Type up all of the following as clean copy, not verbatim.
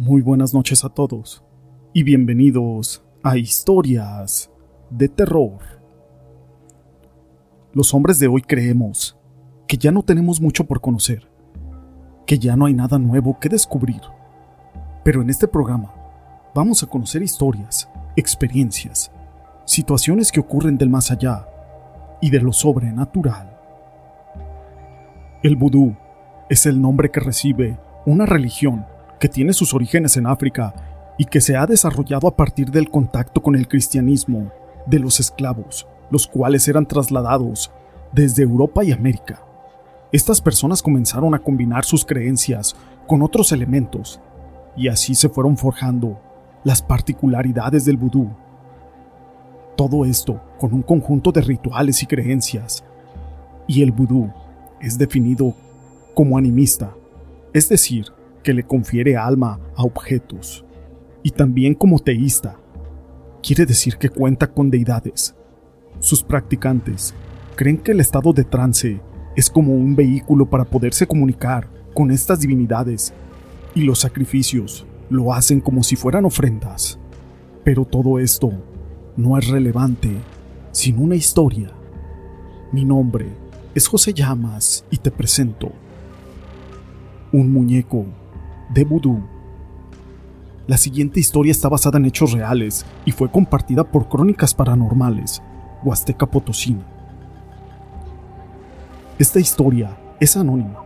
Muy buenas noches a todos y bienvenidos a Historias de Terror. Los hombres de hoy creemos que ya no tenemos mucho por conocer, que ya no hay nada nuevo que descubrir. Pero en este programa vamos a conocer historias, experiencias, situaciones que ocurren del más allá y de lo sobrenatural. El vudú es el nombre que recibe una religión que tiene sus orígenes en África y que se ha desarrollado a partir del contacto con el cristianismo de los esclavos, los cuales eran trasladados desde Europa y América. Estas personas comenzaron a combinar sus creencias con otros elementos y así se fueron forjando las particularidades del vudú. Todo esto con un conjunto de rituales y creencias. Y el vudú es definido como animista, es decir, que le confiere alma a objetos, y también como teísta, quiere decir que cuenta con deidades. Sus practicantes creen que el estado de trance es como un vehículo para poderse comunicar con estas divinidades, y los sacrificios lo hacen como si fueran ofrendas. Pero todo esto no es relevante sin una historia. Mi nombre es José Llamas y te presento un muñeco de vudú. La siguiente historia está basada en hechos reales y fue compartida por Crónicas Paranormales, Huasteca Potosina. Esta historia es anónima.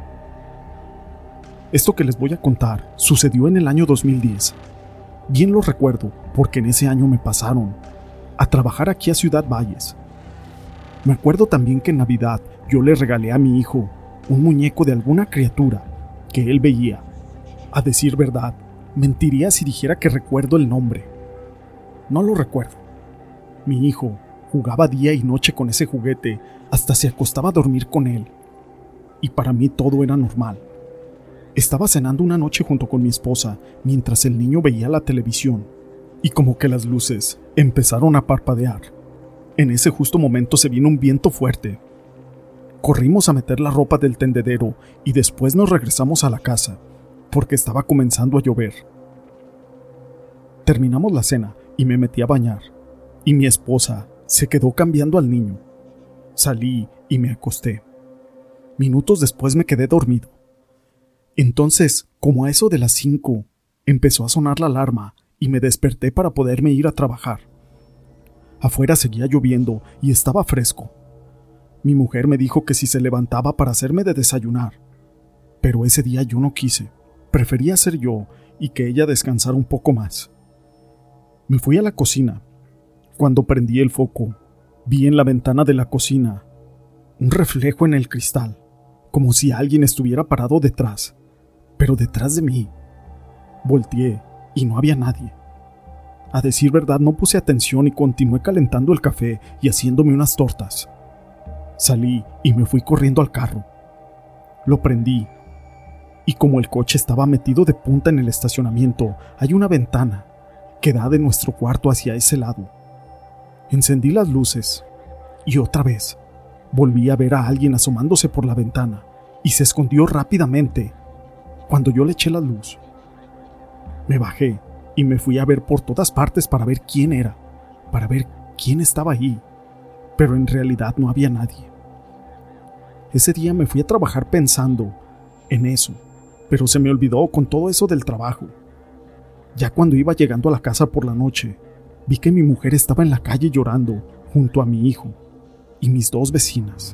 Esto que les voy a contar sucedió en el año 2010. Bien lo recuerdo porque en ese año me pasaron a trabajar aquí a Ciudad Valles. Me acuerdo también que en Navidad yo le regalé a mi hijo un muñeco de alguna criatura que él veía. A decir verdad, mentiría si dijera que recuerdo el nombre. No lo recuerdo. Mi hijo jugaba día y noche con ese juguete, hasta se acostaba a dormir con él. Y para mí todo era normal. Estaba cenando una noche junto con mi esposa, mientras el niño veía la televisión, y como que las luces empezaron a parpadear. En ese justo momento se vino un viento fuerte. Corrimos a meter la ropa del tendedero y después nos regresamos a la casa, porque estaba comenzando a llover. Terminamos la cena y me metí a bañar, y mi esposa se quedó cambiando al niño. Salí y me acosté. Minutos después me quedé dormido. Entonces, como a eso de las 5, empezó a sonar la alarma y me desperté para poderme ir a trabajar. Afuera seguía lloviendo y estaba fresco. Mi mujer me dijo que si se levantaba para hacerme de desayunar, pero ese día yo no quise. Prefería ser yo y que ella descansara un poco más. Me fui a la cocina. Cuando prendí el foco, vi en la ventana de la cocina un reflejo en el cristal, como si alguien estuviera parado detrás, pero detrás de mí. Volteé y no había nadie. A decir verdad, no puse atención y continué calentando el café y haciéndome unas tortas. Salí y me fui corriendo al carro. Lo prendí. Y como el coche estaba metido de punta en el estacionamiento, hay una ventana que da de nuestro cuarto hacia ese lado. Encendí las luces y otra vez volví a ver a alguien asomándose por la ventana y se escondió rápidamente cuando yo le eché la luz. Me bajé y me fui a ver por todas partes para ver quién era, para ver quién estaba ahí, pero en realidad no había nadie. Ese día me fui a trabajar pensando en eso, pero se me olvidó con todo eso del trabajo. Ya cuando iba llegando a la casa por la noche, vi que mi mujer estaba en la calle llorando junto a mi hijo y mis 2 vecinas.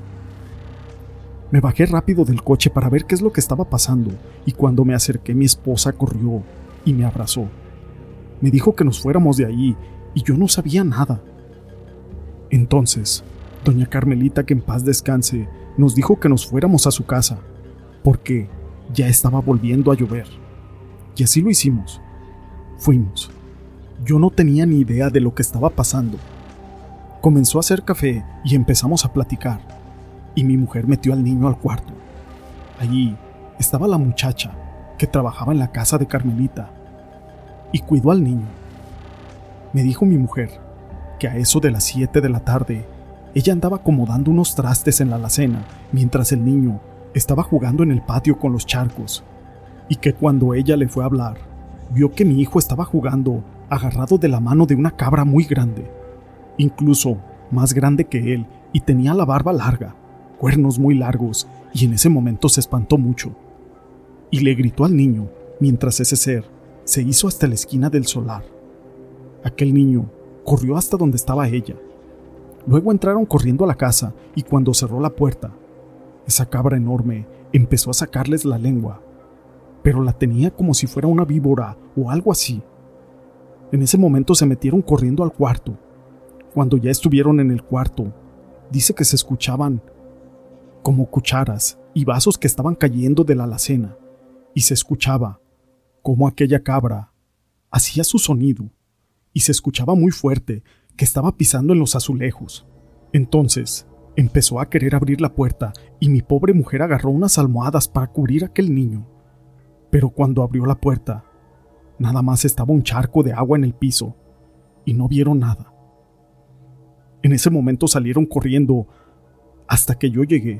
Me bajé rápido del coche para ver qué es lo que estaba pasando, y cuando me acerqué mi esposa corrió y me abrazó. Me dijo que nos fuéramos de ahí y yo no sabía nada. Entonces, doña Carmelita, que en paz descanse, nos dijo que nos fuéramos a su casa, porque ya estaba volviendo a llover. Y así lo hicimos. Fuimos. Yo no tenía ni idea de lo que estaba pasando. Comenzó a hacer café y empezamos a platicar, y mi mujer metió al niño al cuarto. Allí estaba la muchacha que trabajaba en la casa de Carmelita y cuidó al niño. Me dijo mi mujer que a eso de las 7 de la tarde ella andaba acomodando unos trastes en la alacena mientras el niño estaba jugando en el patio con los charcos, y que cuando ella le fue a hablar, vio que mi hijo estaba jugando agarrado de la mano de una cabra muy grande, incluso más grande que él, y tenía la barba larga, cuernos muy largos, y en ese momento se espantó mucho. Y le gritó al niño, mientras ese ser se hizo hasta la esquina del solar. Aquel niño corrió hasta donde estaba ella. Luego entraron corriendo a la casa, y cuando cerró la puerta, esa cabra enorme empezó a sacarles la lengua, pero la tenía como si fuera una víbora o algo así. En ese momento se metieron corriendo al cuarto. Cuando ya estuvieron en el cuarto, dice que se escuchaban como cucharas y vasos que estaban cayendo de la alacena, y se escuchaba cómo aquella cabra hacía su sonido, y se escuchaba muy fuerte que estaba pisando en los azulejos. Entonces empezó a querer abrir la puerta y mi pobre mujer agarró unas almohadas para cubrir a aquel niño. Pero cuando abrió la puerta, nada más estaba un charco de agua en el piso y no vieron nada. En ese momento salieron corriendo hasta que yo llegué.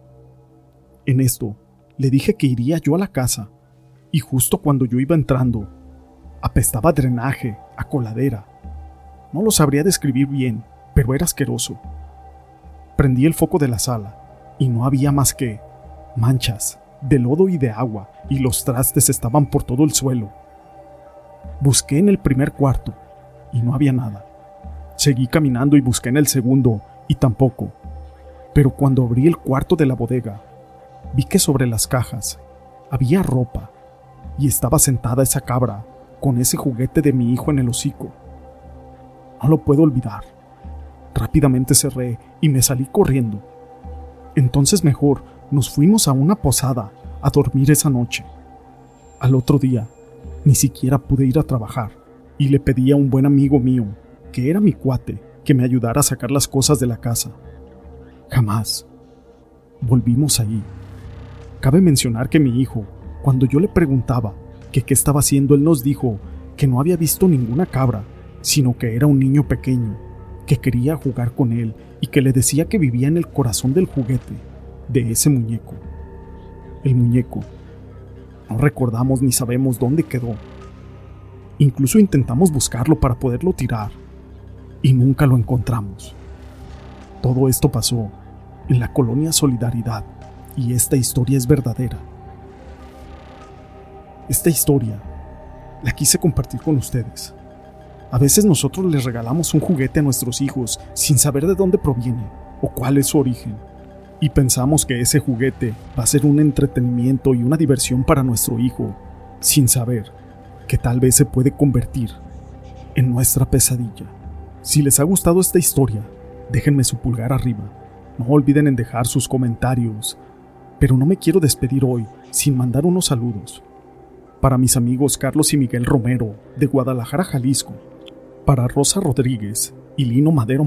En esto, le dije que iría yo a la casa, y justo cuando yo iba entrando, apestaba a drenaje, a coladera. No lo sabría describir bien, pero era asqueroso. Prendí el foco de la sala, y no había más que manchas de lodo y de agua, y los trastes estaban por todo el suelo. Busqué en el primer cuarto, y no había nada. Seguí caminando y busqué en el segundo, y tampoco. Pero cuando abrí el cuarto de la bodega, vi que sobre las cajas había ropa, y estaba sentada esa cabra con ese juguete de mi hijo en el hocico. No lo puedo olvidar. Rápidamente cerré y me salí corriendo. Entonces mejor nos fuimos a una posada a dormir esa noche. Al otro día, ni siquiera pude ir a trabajar, y le pedí a un buen amigo mío, que era mi cuate, que me ayudara a sacar las cosas de la casa. Jamás volvimos ahí. Cabe mencionar que mi hijo, cuando yo le preguntaba que qué estaba haciendo, él nos dijo que no había visto ninguna cabra, sino que era un niño pequeño, que quería jugar con él y que le decía que vivía en el corazón del juguete, de ese muñeco. El muñeco, no recordamos ni sabemos dónde quedó. Incluso intentamos buscarlo para poderlo tirar, y nunca lo encontramos. Todo esto pasó en la colonia Solidaridad, y esta historia es verdadera. Esta historia la quise compartir con ustedes. A veces nosotros les regalamos un juguete a nuestros hijos sin saber de dónde proviene o cuál es su origen, y pensamos que ese juguete va a ser un entretenimiento y una diversión para nuestro hijo, sin saber que tal vez se puede convertir en nuestra pesadilla. Si les ha gustado esta historia, déjenme su pulgar arriba. No olviden en dejar sus comentarios. Pero no me quiero despedir hoy sin mandar unos saludos. Para mis amigos Carlos y Miguel Romero, de Guadalajara, Jalisco. Para Rosa Rodríguez y Lino Madero.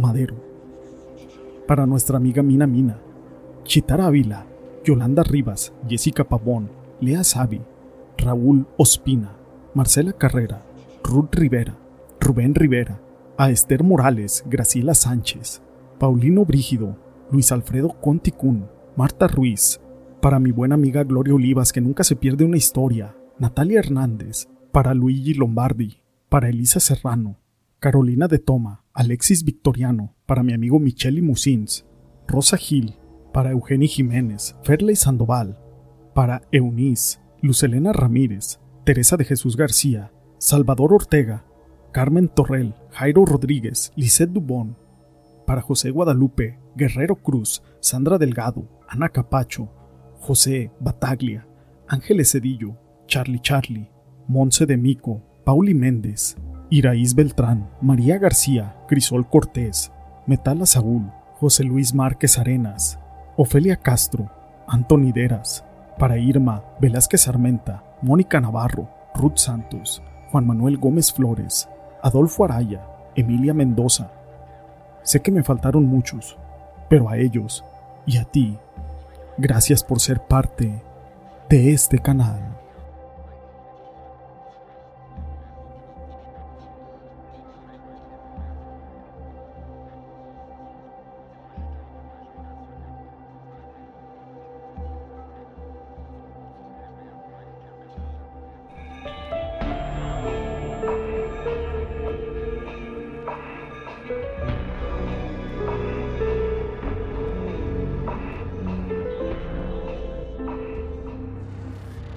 Para nuestra amiga Mina Mina, Chitara Ávila, Yolanda Rivas, Jessica Pavón, Lea Savi, Raúl Ospina, Marcela Carrera, Ruth Rivera, Rubén Rivera, a Esther Morales, Graciela Sánchez, Paulino Brígido, Luis Alfredo Conticún, Marta Ruiz, para mi buena amiga Gloria Olivas, que nunca se pierde una historia, Natalia Hernández, para Luigi Lombardi, para Elisa Serrano, Carolina de Toma, Alexis Victoriano, para mi amigo Micheli Musins, Rosa Gil, para Eugeni Jiménez, Ferley Sandoval, para Eunice, Lucelena Ramírez, Teresa de Jesús García, Salvador Ortega, Carmen Torrell, Jairo Rodríguez, Lisette Dubón, para José Guadalupe, Guerrero Cruz, Sandra Delgado, Ana Capacho, José Bataglia, Ángeles Cedillo, Charlie, Monse de Mico, Pauli Méndez, Iraíz Beltrán, María García, Crisol Cortés, Metala Saúl, José Luis Márquez Arenas, Ofelia Castro, Antoni Deras, para Irma Velázquez Armenta, Mónica Navarro, Ruth Santos, Juan Manuel Gómez Flores, Adolfo Araya, Emilia Mendoza. Sé que me faltaron muchos, pero a ellos y a ti, gracias por ser parte de este canal.